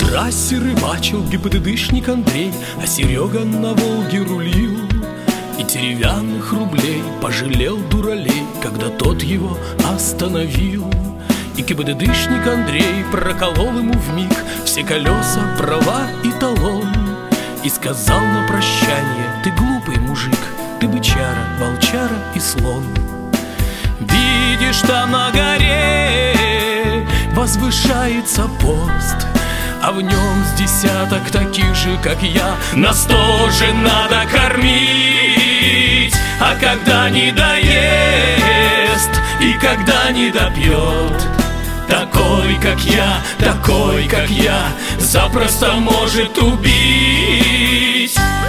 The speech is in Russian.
трассе рыбачил ГИБДДшник Андрей, а Серега на Волге рулил. И деревянных рублей пожалел дуралей, когда тот его остановил. И ГИБДДшник Андрей проколол ему вмиг все колеса, права и талон. И сказал на прощание: ты глупый мужик, ты бычара, волчара и слон. Видишь, там на горе возвышается пост, а в нем с десяток таких же, как я. Нас тоже надо кормить, а когда не доест и когда не допьет, такой, как я, запросто может убить.